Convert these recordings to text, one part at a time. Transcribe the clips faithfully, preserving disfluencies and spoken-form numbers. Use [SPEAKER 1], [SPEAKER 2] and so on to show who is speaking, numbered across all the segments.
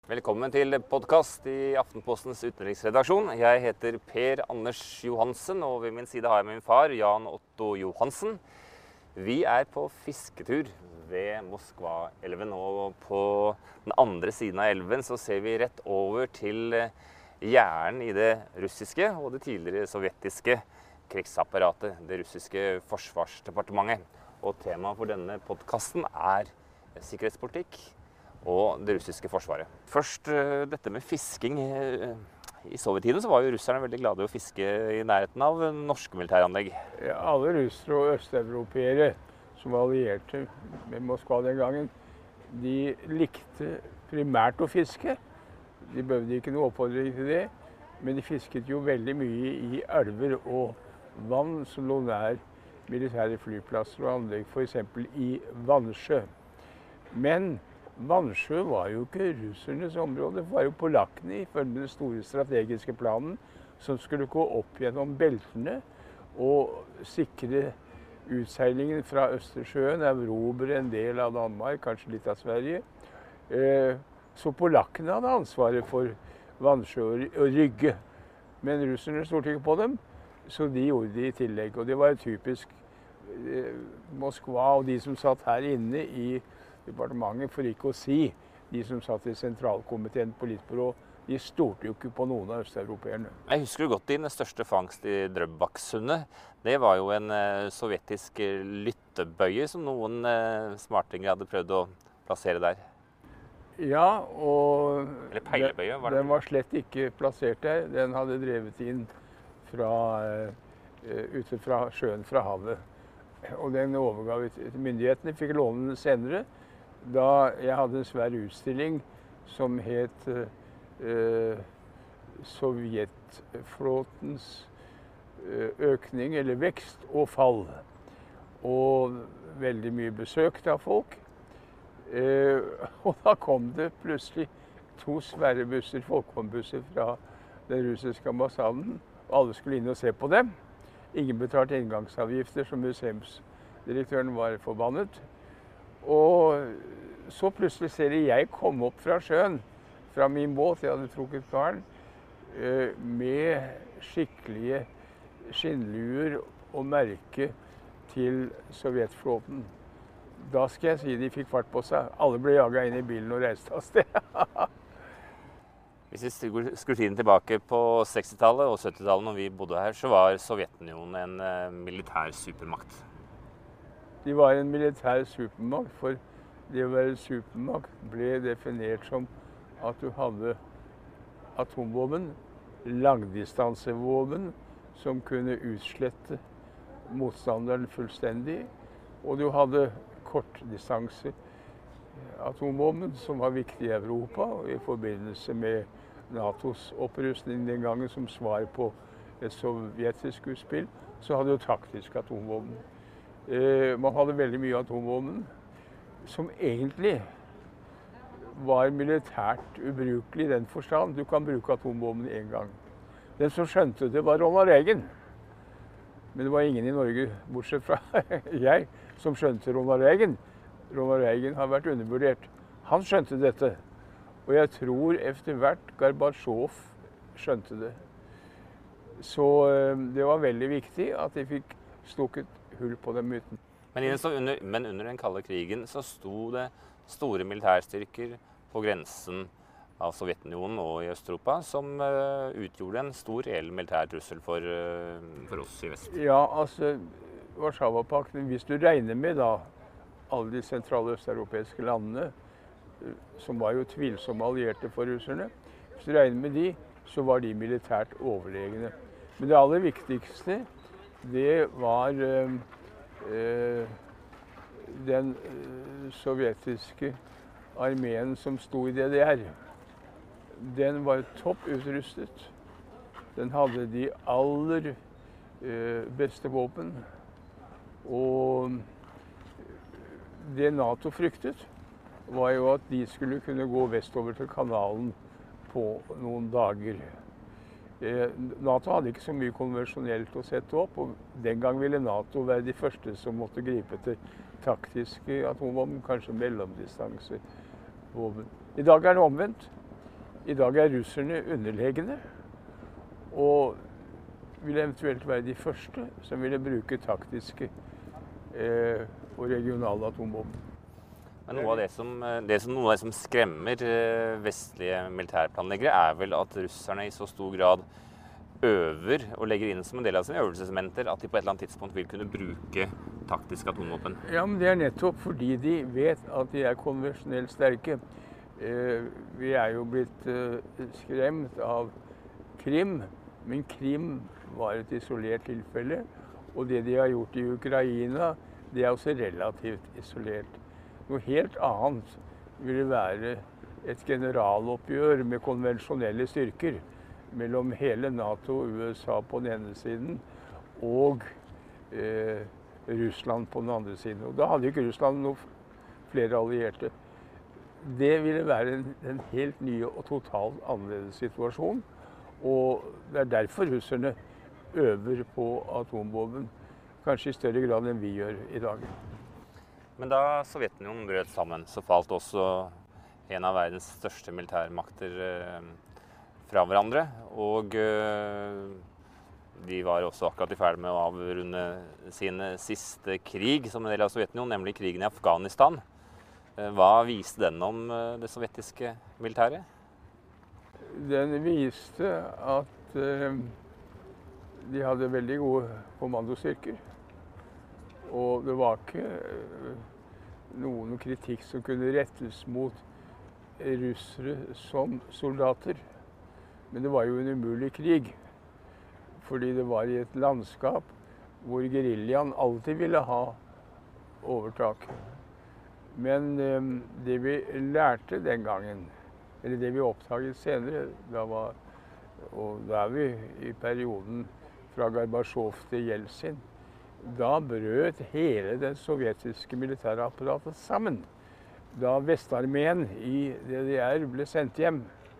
[SPEAKER 1] Velkommen til podcast i Aftenpostens utenriksredaksjon. Jeg heter Per Anders Johansen, og ved min side har jeg min far, Jan Otto Johansen. Vi er på fisketur ved Moskva-elven, og på den andre siden av elven så ser vi rett over til gjæren i det russiske og det tidligere sovjetiske krigsapparatet, det russiske forsvarsdepartementet. Og temaet for denne podcasten er sikkerhetspolitikk og det russiske forsvaret. Først dette med fisking. I sovjettiden så var jo russerne veldig glade i å fiske i nærheten av norske militæranlegg.
[SPEAKER 2] Ja, alle russere og østeuropeere som var allierte med Moskva den gangen, de likte primært å fiske. De behøvde ikke noe oppfordring til det, men de fisket jo veldig mye i elver og vann som lå nær militære flyplasser og anlegg, for eksempel i Vansjø. Men Vansjø var jo ikke russernes område, det var jo polakkene ifølge den store strategiske planen som skulle gå opp gjennom beltene og sikre utseilingen fra Østersjøen, erobre en del av Danmark, kanskje litt av Sverige. Så polakkene hadde ansvaret for Vansjø og Rygge, men russerne stolte ikke på dem, så de gjorde det i tillegg. Og det var jo typisk Moskva og de som satt her inne i departementet, for ikke å si de som satt i sentralkomiteen politbyrå, de stolte jo ikke på noen av østeuropeerne.
[SPEAKER 1] Jeg husker godt din største fangst i Drøbaksundet. Det var jo en uh, sovjetisk lyttebøye som noen uh, smartinger hadde prøvd å plassere der.
[SPEAKER 2] Ja, og
[SPEAKER 1] Eller peilebøye, var det?
[SPEAKER 2] Den var slett ikke plassert der. Den hadde drevet inn fra, uh, ute fra sjøen fra havet. Og den overga vi til myndighetene, fikk låne den senere, da jeg hadde en svær utstilling som het eh, Sovjetflåtens økning eller vekst og fall. Og veldig mye besøkt av folk. Eh, og da kom det plutselig to svære busser, folkevognbusser fra den russiske ambassaden, og alle skulle inn og se på dem. Ingen betalte inngangsavgifter, så museumsdirektøren var forbannet. Og så plutselig ser jeg komme opp fra sjøen, fra min båt, jeg hadde trukket garn, med skikkelige skinnluer og merke til sovjetflåten. Da skal jeg si de fikk fart på seg. Alle ble jaget inn i bilen og reiste av sted.
[SPEAKER 1] Hvis vi skrur tiden tilbake på sekstitallet og syttitallet når vi bodde her, så var Sovjetunionen en uh, militær supermakt.
[SPEAKER 2] De var en militær supermakt, for det å være supermakt ble definert som at du hadde atomvåpen, langdistansevåpen som kunne utslette motstanderen fullstendig, og du hadde kortdistanse atomvåpen som var viktig i Europa i forbindelse med NATOs opprustning den gangen som svar på et sovjetisk utspill, så hadde du taktisk atomvåpen. Eh, man hadde veldig mye atomvåpen som egentlig var militært ubrukelig i den forstand. Du kan bruke atomvåpen en gang. Den som skjønte det var Ronald Reagan. Men det var ingen i Norge, bortsett fra jeg, som skjønte Ronald Reagan. Ronald Reagan har vært undervurdert. Han skjønte dette. Og jeg tror etter hvert Gorbatsjov skjønte det. Så det var veldig viktig at de fikk stukket hull på den myten.
[SPEAKER 1] Men, under, men under den kalde krigen så sto det store militærstyrker på grensen av Sovjetunionen og i Østeuropa som uh, utgjorde en stor reell militær trussel for, uh, for oss i vest.
[SPEAKER 2] Ja, altså Warszawapakten, hvis du regner med da alle de sentrale østeuropeiske landene, som var jo tvilsomme allierte for russerne. Hvis du regner med de, så var de militært overlegne. Men det aller viktigste, det var øh, øh, den øh, sovjetiske armeen som sto i D D R. Den var topp utrustet. Den hadde de aller øh, beste våpen. Og det NATO fryktet, var jo at de skulle kunne gå vestover til kanalen på noen dager. Eh, NATO hadde ikke så mye konvensjonelt å sette opp, og den gang ville NATO være de første som måtte gripe til taktiske atomvåpen, kanskje mellomdistansevåpen. I dag er det omvendt. I dag er russerne underlegne, og vil eventuelt være de første som ville bruke taktiske eh, og regionale atomvåpen.
[SPEAKER 1] Men noe av det som, det som, noe av det som skremmer vestlige militærplanleggere, er vel at russerne i så stor grad øver og legger inn som en del av sine øvelsesmenter at de på et eller annet tidspunkt vil kunne bruke taktiske atomvåpen.
[SPEAKER 2] Ja, men det er nettopp fordi de vet at de er konvensjonelt sterke. Eh, vi er jo blitt eh, skremt av Krim, men Krim var et isolert tilfelle. Og det de har gjort i Ukraina, det er også relativt isolert. Noe helt annet ville være et generaloppgjør med konvensjonelle styrker mellom hele NATO og U S A på den ene siden og eh, Russland på den andre siden. Og da hadde ikke Russland noen flere allierte. Det ville være en, en helt ny og totalt annerledes situasjon. Og det er derfor russerne øver på atomvåpen, kanskje i større grad enn vi gjør i dag.
[SPEAKER 1] Men da Sovjetunionen brøt sammen, så falt også en av verdens største militærmakter eh, fra hverandre. Og eh, de var også akkurat i ferd med å avrunde sin siste krig som en del av Sovjetunionen, nemlig krigen i Afghanistan. Eh, hva viste den om eh, det sovjetiske militæret?
[SPEAKER 2] Den viste at eh, de hadde veldig gode kommandostyrker. Og det var ikke noen kritikk som kunne rettes mot russere som soldater. Men det var jo en umulig krig, fordi det var i et landskap hvor geriljaen alltid ville ha overtak. Men eh, det vi lærte den gangen, eller det vi oppdaget senere, da var, og da er vi i perioden fra Gorbatsjov til Jeltsin, da brøt hele det sovjetiske militærapparatet sammen. Da Vestarmeen i D D R ble sendt hjem,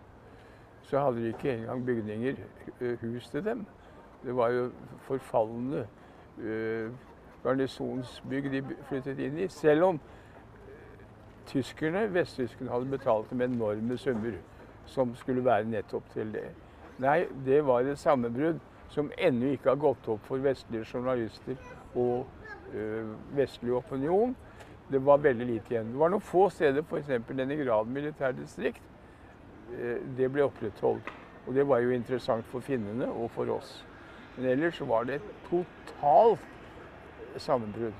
[SPEAKER 2] så hadde de ikke engang bygninger, hus til dem. Det var jo forfallende uh, garnisonsbygg de flyttet inn i, selv om tyskerne, vesttyskerne hadde betalt dem enorme summer som skulle være nettopp til det. Nei, det var et sammenbrudd som ennå ikke har gått opp for vestlige journalister og øh, vestlig opinion. Det var veldig lite igjen. Det var noen få steder, f.eks. Leningrad militærdistrikt. Øh, det ble opprettholdt. Og det var jo interessant for finnene og for oss. Men ellers var det et totalt sammenbrudd.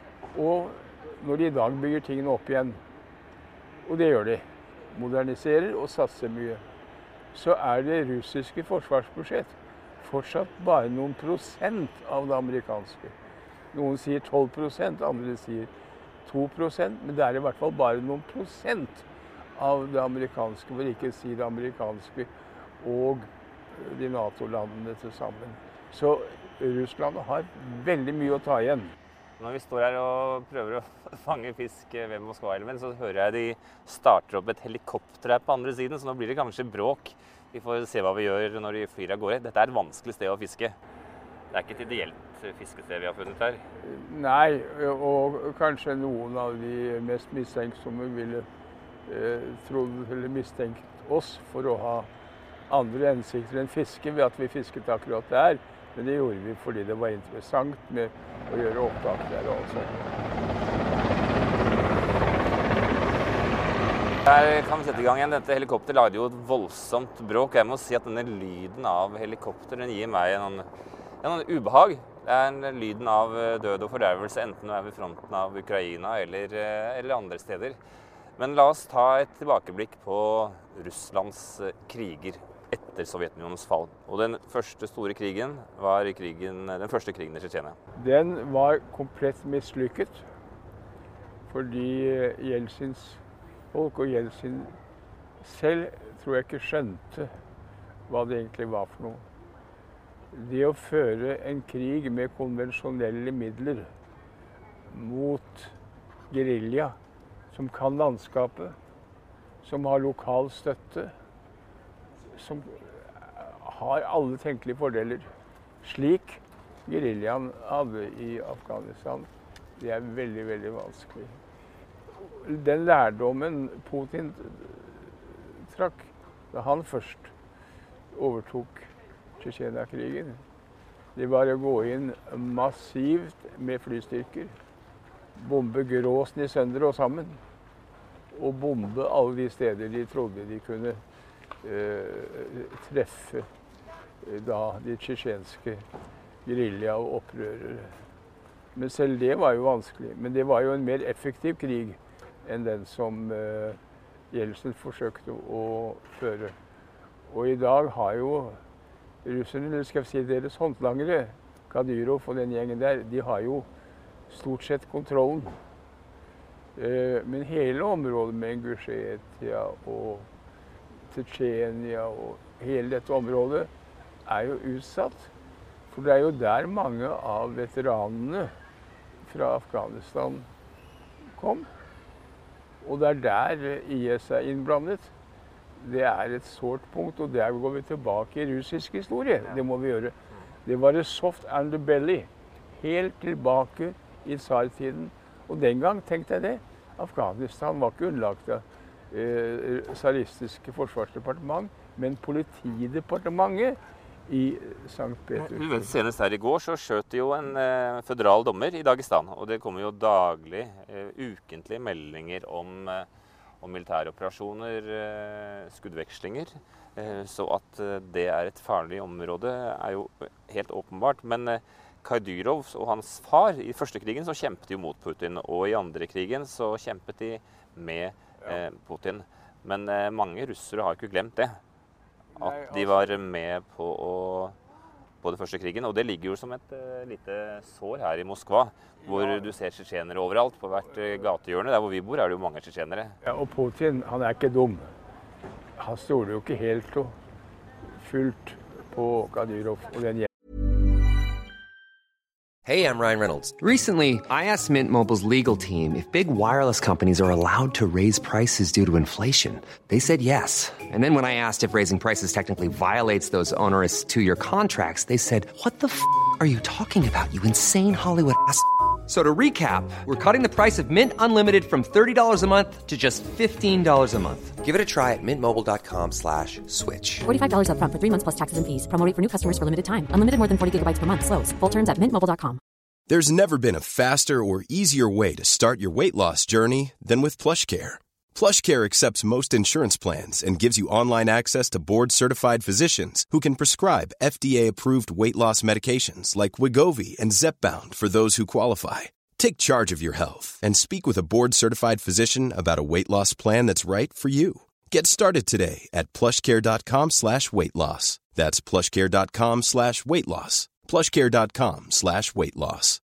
[SPEAKER 2] Og når de i dag bygger tingene opp igjen, og det gjør de, moderniserer og satser mye, så er det russiske forsvarsbudsjett fortsatt bare noen prosent av det amerikanske. Noen sier tolv prosent, andre sier to prosent, men det er i hvert fall bare noen prosent av det amerikanske, for ikke å si det amerikanske, og de NATO-landene til sammen. Så Russland har veldig mye å ta igjen.
[SPEAKER 1] Når vi står her og prøver å fange fisk ved Moskva-elven, så hører jeg de starter opp et helikopter her på andre siden, så nå blir det kanskje bråk. Vi får se hva vi gjør når de flyr av gårde. Dette er et vanskelig sted å fiske. Det er ikke et ideelt fiskested vi har funnet her.
[SPEAKER 2] Nei, og kanskje noen av de mest mistenksomme ville eh, trodd, eller mistenkt oss for å ha andre hensikter enn fiske ved at vi fisket akkurat der. Men det gjorde vi fordi det var interessant med å gjøre opptak der også.
[SPEAKER 1] Her kan vi sette i gang igjen. Dette helikopteret lager jo et voldsomt bråk. Jeg må si at denne lyden av helikopter den gir meg en, en ubehag. Det er en lyden av død og fordervelse, enten du er ved fronten av Ukraina eller, eller andre steder. Men la oss ta et tilbakeblikk på Russlands kriger etter Sovjetunionens fall. Og den første store krigen var krigen, den første krigen i Tsjetsjenia.
[SPEAKER 2] Den var komplett mislykket, fordi Jeltsins folk og Jeltsin selv tror jeg ikke skjønte hva det egentlig var for noe. Det å føre en krig med konvensjonelle midler mot gerilja, som kan landskapet, som har lokal støtte, som har alle tenkelige fordeler, slik geriljaen hadde i Afghanistan, det er veldig, veldig vanskelig. Den lærdommen Putin trakk, da han først overtok Tsjetsjenia-krigen, det var å gå inn massivt med flystyrker, bombe Grosny sønder og sammen, og bombe alle de steder de trodde de kunne eh, treffe eh, da de tsjetsjenske guerilla og opprørere. Men selv det var jo vanskelig. Men det var jo en mer effektiv krig enn den som eh, Jeltsin forsøkte å føre. Og i dag har jo russerne, eller skal jeg si deres håndlangere, Kadyrov og den gjengen der, de har jo stort sett kontrollen. Eh, men hele området med Ingusjetia og Tsjetsjenia og hele dette området er jo utsatt. For det er jo der mange av veteranene fra Afghanistan kom. Og det er der I S er innblandet. Det er et sårt punkt, og der går vi tilbake I russisk historie. Det må vi gjøre. Det var et soft underbelly, helt tilbake I tsartiden. Og den gang tenkte jeg det. Afghanistan var ikke underlagt av eh, tsaristiske forsvarsdepartement, men politidepartementet I Sankt Petersburg.
[SPEAKER 1] Senest her I går så skjøt jo en eh, føderal dommer I Dagestan, og det kommer jo daglig, eh, ukentlige meldinger om, eh, om militære operasjoner, eh, skuddvekslinger. Eh, så at eh, det er et farlig område er jo helt åpenbart. Men eh, Kadyrov og hans far I første krigen så kjempet de mot Putin, og I andre krigen så kjempet de med eh, Putin. Men eh, mange russere har ikke glemt det. At de var med på, å, på det første krigen, og det ligger jo som et uh, lite sår her I Moskva, hvor ja. Du ser tsjetsjenere overalt, på hvert uh, gatehjørne. Der hvor vi bor er det jo mange tsjetsjenere.
[SPEAKER 2] Ja, og Putin, han er ikke dum. Han stoler jo ikke helt og fullt på Kadyrov og den.
[SPEAKER 3] Hey, I'm Ryan Reynolds. Recently, I asked Mint Mobile's legal team if big wireless companies are allowed to raise prices due to inflation. They said yes. And then when I asked if raising prices technically violates those onerous two-year contracts, they said, what the f*** are you talking about, you insane Hollywood ass f- So to recap, we're cutting the price of Mint Unlimited from thirty dollars a month to just fifteen dollars a month. Give it a try at mintmobile.com slash switch.
[SPEAKER 4] forty-five dollars up front for three months plus taxes and fees. Promo rate for new customers for limited time. Unlimited more than forty gigabytes per month. Slows full terms at mint mobile dot com.
[SPEAKER 5] There's never been a faster or easier way to start your weight loss journey than with PlushCare. PlushCare accepts most insurance plans and gives you online access to board-certified physicians who can prescribe F D A-approved weight loss medications like Wegovy and Zepbound for those who qualify. Take charge of your health and speak with a board-certified physician about a weight loss plan that's right for you. Get started today at plushcare.com slash weight loss. That's plushcare.com slash weight loss. plushcare.com slash weight loss.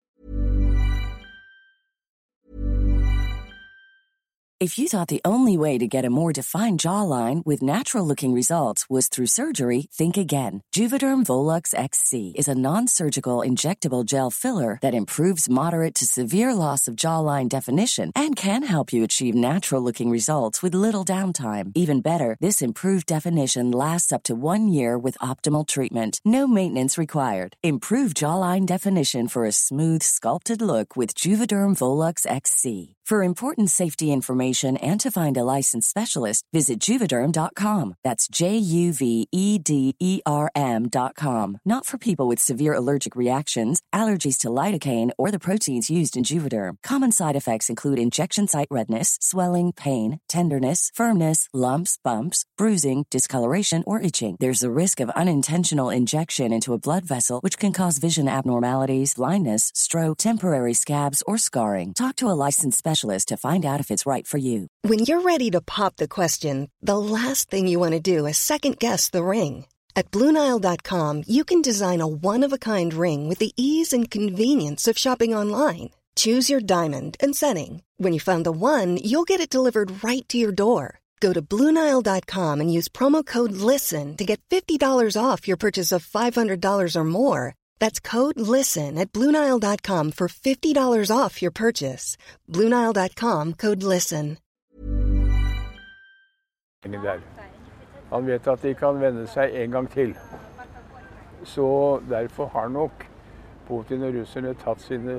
[SPEAKER 6] If you thought the only way to get a more defined jawline with natural-looking results was through surgery, think again. Juvederm Volux X C is a non-surgical injectable gel filler that improves moderate to severe loss of jawline definition and can help you achieve natural-looking results with little downtime. Even better, this improved definition lasts up to one year with optimal treatment. No maintenance required. Improve jawline definition for a smooth, sculpted look with Juvederm Volux X C. For important safety information and to find a licensed specialist, visit Juvederm dot com. That's J U V E D E R M dot com. Not for people with severe allergic reactions, allergies to lidocaine, or the proteins used in Juvederm. Common side effects include injection site redness, swelling, pain, tenderness, firmness, lumps, bumps, bruising, discoloration, or itching. There's a risk of unintentional injection into a blood vessel, which can cause vision abnormalities, blindness, stroke, temporary scabs, or scarring. Talk to a licensed specialist to find out if it's right for you.
[SPEAKER 7] When you're ready to pop the question, the last thing you want to do is second-guess the ring. At Blue Nile dot com, you can design a one-of-a-kind ring with the ease and convenience of shopping online. Choose your diamond and setting. When you find the one, you'll get it delivered right to your door. Go to Blue Nile dot com and use promo code LISTEN to get fifty dollars off your purchase of five hundred dollars or more. That's code LISTEN at Blue Nile dot com for fifty dollars off your purchase. Blue Nile dot com, code LISTEN.
[SPEAKER 2] Han vet at de kan vende seg en gang til. Så derfor har nok Putin og russerne tatt sine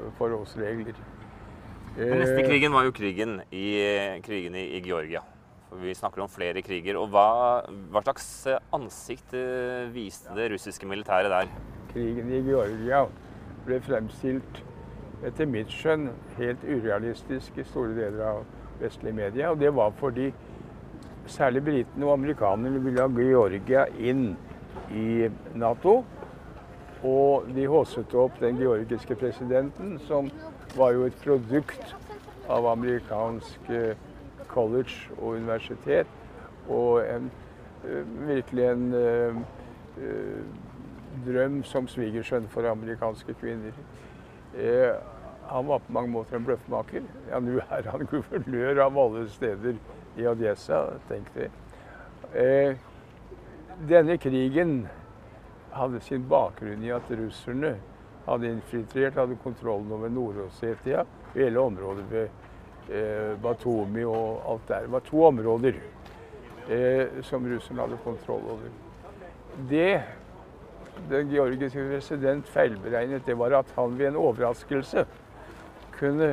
[SPEAKER 2] forholdsregler.
[SPEAKER 1] Den neste krigen var jo krigen i, krigen i, i Georgia. Vi snakker om flere kriger. Og hva, hva slags ansikt viste det russiske militæret der?
[SPEAKER 2] Krigen i Georgia ble fremstilt etter mitt skjønn helt urealistisk i store deler av vestlige media. Og det var fordi særlig britene og amerikanerne ville ha Georgia inn i NATO. Og de håset opp den georgiske presidenten, som var jo et produkt av amerikansk college og universitet, og en, virkelig en uh, uh, drøm som svigersønn for amerikanske kvinner. Uh, han var på mange måter en bløffmaker. Ja, nå er han guvernør av alle steder i Odessa, tenkte jeg. Uh, denne krigen hadde sin bakgrunn i at russerne hadde infiltrert, hadde kontrollen over Nord-Ossetia, hele området ved eh, Batumi og alt der. Det var to områder eh, som russerne hadde kontroll over. Det den georgiske president feilberegnet, det var at han ved en overraskelse kunne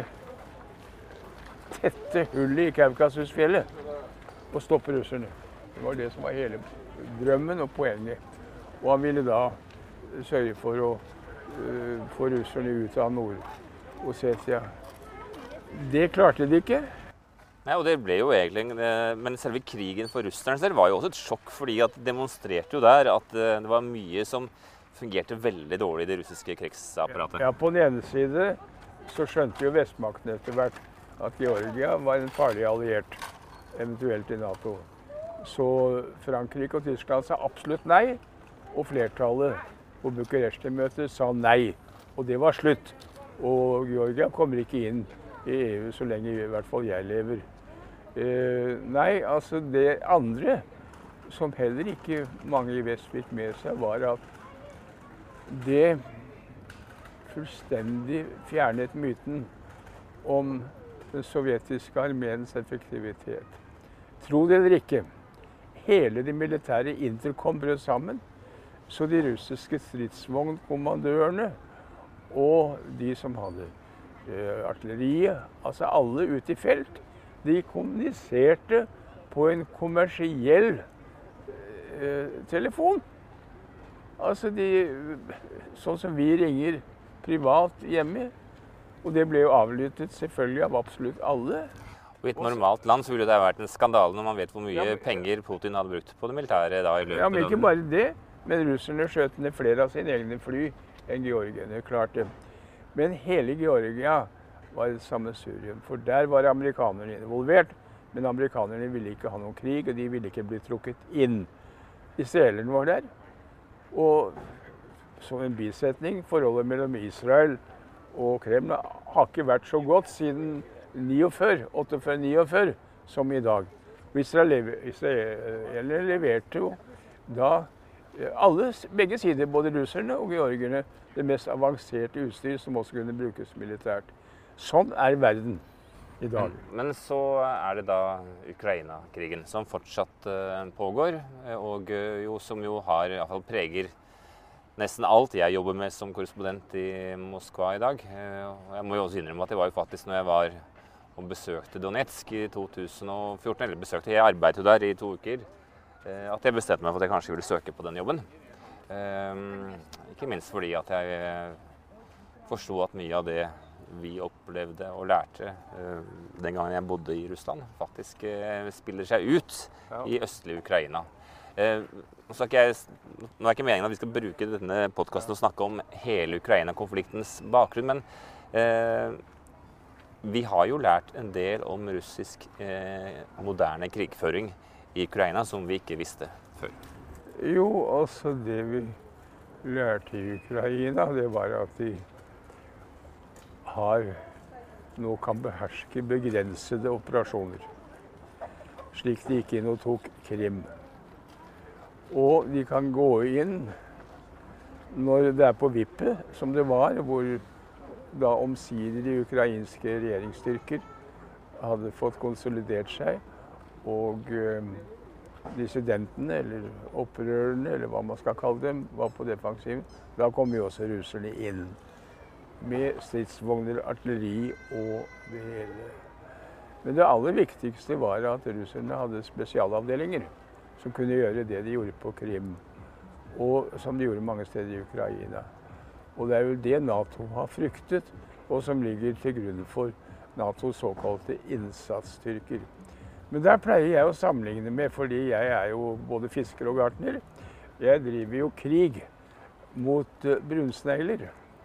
[SPEAKER 2] tette hullet i Kaukasusfjellet og stoppe russerne. Det var det som var hele drømmen og poenget. Og han ville da sørge for å uh, få russerne ut av Nord-Ossetia. Det klarte de ikke.
[SPEAKER 1] Nei, og det ble jo egentlig, men selve krigen for russerne selv var jo også et sjokk, fordi at de demonstrerte jo der at det var mye som fungerte veldig dårlig i det russiske krigsapparatet.
[SPEAKER 2] Ja, på den ene side så skjønte jo vestmakten etter hvert at Georgia var en farlig alliert, eventuelt i NATO. Så Frankrike og Tyskland sa absolutt nei. Og flertallet på Bucuresti-møtet sa nei, og det var slutt. Og Georgia kommer ikke inn i E U så lenge i hvert fall jeg lever. Eh, nei, altså det andre, som heller ikke mange i vest fikk med seg, var at det fullstendig fjernet myten om den sovjetiske armeens effektivitet. Tro det eller ikke, hele det militære interkom brøt sammen. Så de russiske stridsvognkommandørene og de som hadde eh, artilleriet, altså alle ute i felt, de kommuniserte på en kommersiell eh, telefon. Altså de, sånn som vi ringer privat hjemme, og det ble jo avlyttet selvfølgelig av absolutt alle.
[SPEAKER 1] Og I et normalt land så ville det ha vært en skandale når man vet hvor mye ja, men, penger Putin hadde brukt på det militære da i løpet.
[SPEAKER 2] Ja, men ikke bare det. Men russerne skjøt ned flere av sine egne fly enn georgierne klarte. Men hele Georgia var et sammensurium, for der var amerikanerne involvert. Men amerikanerne ville ikke ha noen krig, og de ville ikke bli trukket inn. Israelerne var der. Og som en bisetning, forholdet mellom Israel og Kreml har ikke vært så godt siden åttiofire niogfyrre som i dag. Israelerne leverte jo da alle, begge sider, både russerne og georgerne, det mest avanserte utstyr som også kunne brukes militært. Sånn er verden i dag.
[SPEAKER 1] Men så er det da Ukraina-krigen som fortsatt uh, pågår, og uh, jo, som jo har, i hvert fall preger nesten alt jeg jobber med som korrespondent i Moskva i dag. Uh, jeg må jo også innrømme at det var jo faktisk når jeg var og besøkte Donetsk i to tusen og fjorten, eller besøkte, jeg arbeidet jo der i to uker, at jeg bestemte meg for at jeg kanskje ville søke på den jobben. Ikke minst fordi at jeg forstod at mye av det vi opplevde og lærte den gangen jeg bodde i Russland, faktisk spiller seg ut i østlige Ukraina. Nå er ikke jeg, nå er ikke meningen at vi skal bruke denne podcasten og snakke om hele Ukraina-konfliktens bakgrunn, men eh, vi har jo lært en del om russisk eh, moderne krigføring i Ukraina som vi ikke visste før.
[SPEAKER 2] Jo, altså det vi lærte i Ukraina, det var at de har, nå kan beherske begrensede operasjoner. Slik de gikk inn og tok Krim. Og de kan gå inn når det er på vippet, som det var, hvor da omsider de ukrainske regjeringsstyrker hadde fått konsolidert seg, og eh, dissidentene, eller opprørerne, eller hva man skal kalle dem, var på defensiven. Da kom jo også russerne inn med stridsvogner, artilleri og det hele. Men det aller viktigste var at russerne hadde spesialavdelinger som kunne gjøre det de gjorde på Krim, og som de gjorde mange steder i Ukraina. Og det er jo det NATO har fryktet, og som ligger til grunn for NATOs såkalte innsatsstyrker. Men der pleier jeg å sammenligne med, fordi jeg er jo både fisker og gartner. Jeg driver jo krig mot brunsnegler.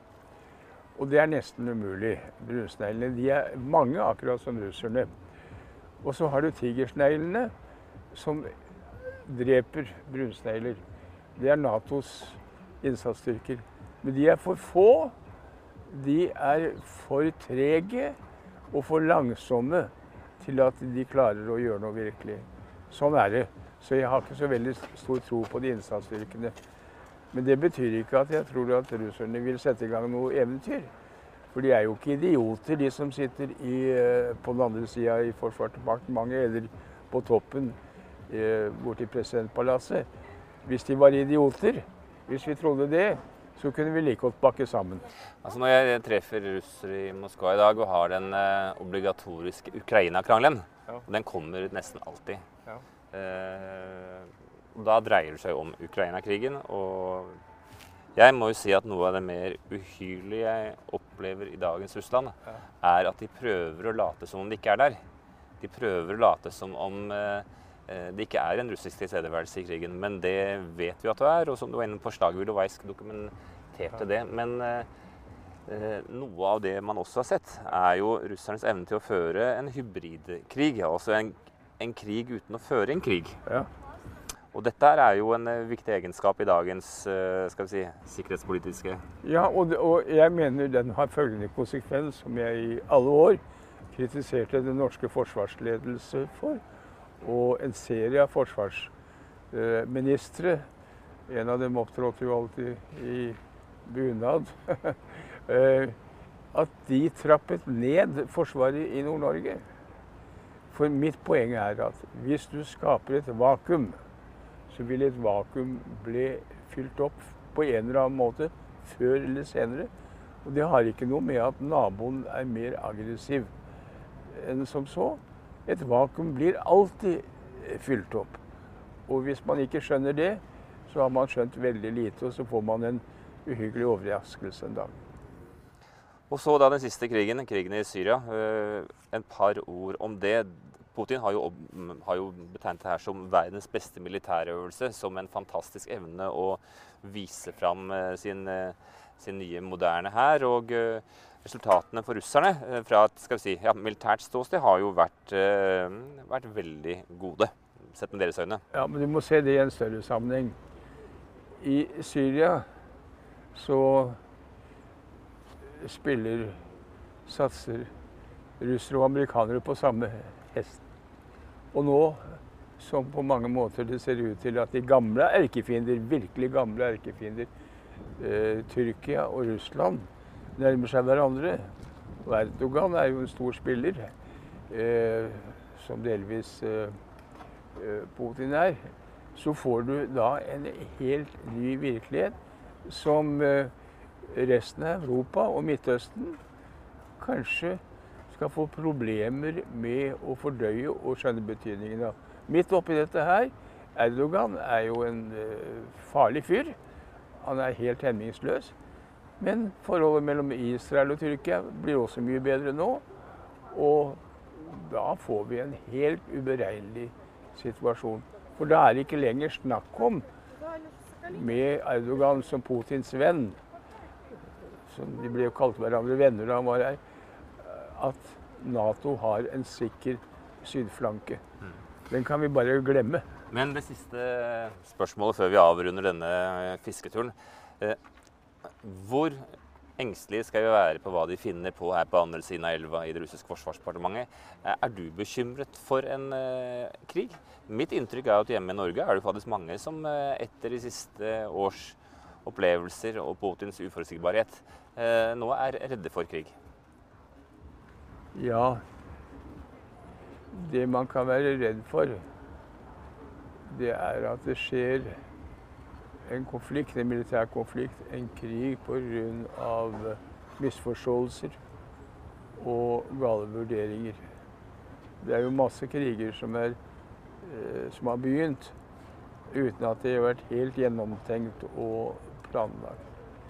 [SPEAKER 2] Og det er nesten umulig. Brunsneglene, de er mange akkurat som russerne. Og så har du tigersneglene som dreper brunsnegler. Det er NATOs innsatsstyrker. Men de er for få, de er for trege og for langsomme til at de klarer å gjøre noe virkelig. Sånn er det. Så jeg har ikke så veldig stor tro på de innsatsstyrkene. Men det betyr ikke at jeg tror at russerne vil sette i gang noe eventyr. For de er jo ikke idioter, de som sitter i, på den andre siden i Forsvarsdepartementet eller på toppen borte i presidentpalasset. Hvis de var idioter, hvis vi trodde det, så kunne vi like godt bakke sammen.
[SPEAKER 1] Altså når jeg treffer russere i Moskva i dag og har den eh, obligatoriske Ukraina-krangelen, ja. Og den kommer nesten alltid. Ja. Eh, da dreier det seg om Ukraina-krigen, og jeg må jo si at noe av det mer uhyrlige jeg opplever i dagens Russland, ja. Er at de prøver å late som om de ikke er der. De prøver å late som om eh, det ikke er en russisk tilstedeværelse i krigen, men det vet vi at det er, og som du var inne på, slaget ved Ilovaisk dokumenterte det. Men eh, noe av det man også har sett, er jo russernes evne til å føre en hybridkrig, altså en, en krig uten å føre en krig. Ja. Og dette er jo en viktig egenskap i dagens skal vi si, sikkerhetspolitiske.
[SPEAKER 2] Ja, og, og jeg mener den har følgende konsekvens, som jeg i alle år kritiserte den norske forsvarsledelse for, og en serie av forsvarsministre, en av dem opptrådte jo alltid i bunad, at de trappet ned forsvaret i Nord-Norge. For mitt poeng er at hvis du skaper et vakuum, så vil et vakuum bli fylt opp på en eller annen måte, før eller senere. Og det har ikke noe med at naboen er mer aggressiv enn som så. Et vakuum blir alltid fylt opp. Og hvis man ikke skjønner det, så har man skjønt veldig lite, og så får man en uhyggelig overraskelse en dag.
[SPEAKER 1] Og så da den siste krigen, krigen i Syria, en par ord om det. Putin har jo, har jo betegnet det her som verdens beste militærøvelse, som en fantastisk evne å vise fram sin, sin nye moderne hær, og resultatene for russerne fra et skal vi si, ja, militært ståsted har jo vært, eh, vært veldig gode, sett med deres øyne.
[SPEAKER 2] Ja, men du må se det i en større sammenheng. I Syria så spiller, satser russere og amerikanere på samme hest. Og nå, som på mange måter det ser ut til at de gamle erkefiender, virkelig gamle erkefiender, eh, Tyrkia og Russland, nærmer seg hverandre. Og Erdogan er jo en stor spiller, eh, som delvis eh, Putin er. Så får du da en helt ny virkelighet som eh, resten av Europa og Midtøsten kanskje skal få problemer med å fordøye og skjønne betydningen av. Midt oppi dette her, Erdogan er jo en eh, farlig fyr. Han er helt hemmingsløs. Men forholdet mellom Israel og Tyrkia blir også mye bedre nå, og da får vi en helt uberegnelig situasjon. For da er det ikke lenger snakk om, med Erdogan som Putins venn, som de ble jo kalt hverandre venner da han var her, at NATO har en sikker sydflanke. Den kan vi bare glemme.
[SPEAKER 1] Men det siste spørsmålet før vi avrunder denne fisketuren. Hvor engstelige skal vi være på hva de finner på her på andre siden av elva i det russiske forsvarsdepartementet? Er du bekymret for en eh, krig? Mitt inntrykk er at hjemme i Norge er det faktisk mange som eh, etter de siste års opplevelser og Putins uforutsigbarhet eh, nå er redde for krig.
[SPEAKER 2] Ja, det man kan være redd for, det er at det skjer en konflikt, en militær konflikt, en krig på grunn av misforståelser og gale vurderinger. Det er jo masse kriger som, er, som har begynt uten at det har vært helt gjennomtenkt og planlagt.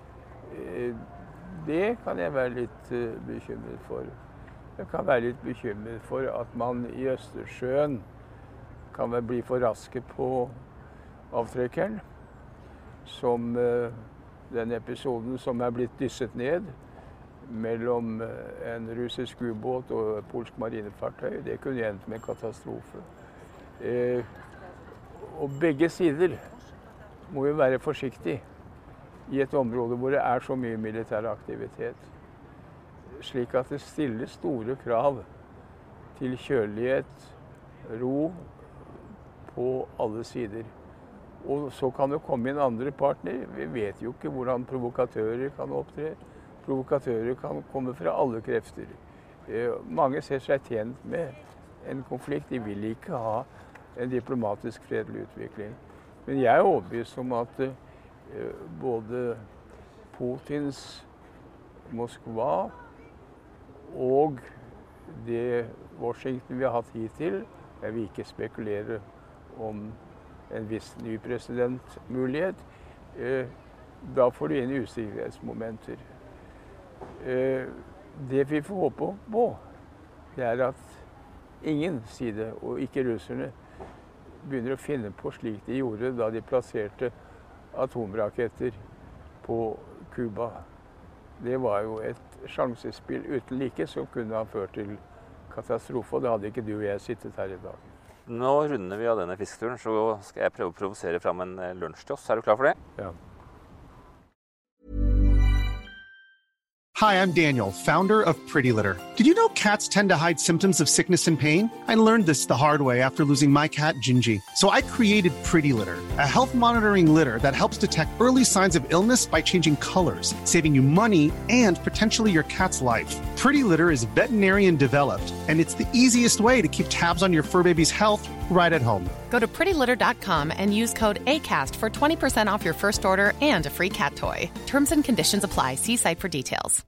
[SPEAKER 2] Det kan jeg være litt bekymret for. Jeg kan være litt bekymret for at man i Østersjøen kan vel bli for raske på avtrekkeren, som den episoden som er blitt dysset ned mellom en russisk ubåt og polsk marinefartøy. Det kunne endt med katastrofe. Eh, og begge sider må jo være forsiktige i et område hvor det er så mye militær aktivitet, slik at det stiller store krav til kjølighet, ro på alle sider. Og så kan det komme inn andre partner. Vi vet jo ikke hvordan provokatører kan opptre. Provokatører kan komme fra alle krefter. Eh, mange ser seg tjent med en konflikt. De vil ikke ha en diplomatisk fredelig utvikling. Men jeg er overbevist om at eh, både Putins Moskva og det Washington vi har hatt hittil, jeg vil ikke spekulere om en viss ny presidentmulighet, eh, da får du inn usikkerhetsmomenter. Eh, det vi får håpe på, det er at ingen side, og ikke russerne, begynner å finne på slik de gjorde da de plasserte atomraketter på Cuba. Det var jo et sjansespill uten like som kunne ha ført til katastrofe, og da hadde ikke du og jeg sittet her i dag.
[SPEAKER 1] Nå runder vi av denne fisketuren, så skal jeg prøve å provosere fram en lunsj til oss. Er du klar for det?
[SPEAKER 2] Ja.
[SPEAKER 8] Hi, I'm Daniel, founder of Pretty Litter. Did you know cats tend to hide symptoms of sickness and pain? I learned this the hard way after losing my cat, Gingy. So I created Pretty Litter, a health monitoring litter that helps detect early signs of illness by changing colors, saving you money and potentially your cat's life. Pretty Litter is veterinarian developed, and it's the easiest way to keep tabs on your fur baby's health right at home.
[SPEAKER 9] Go to pretty litter dot com and use code ACAST for twenty percent off your first order and a free cat toy. Terms and conditions apply. See site for details.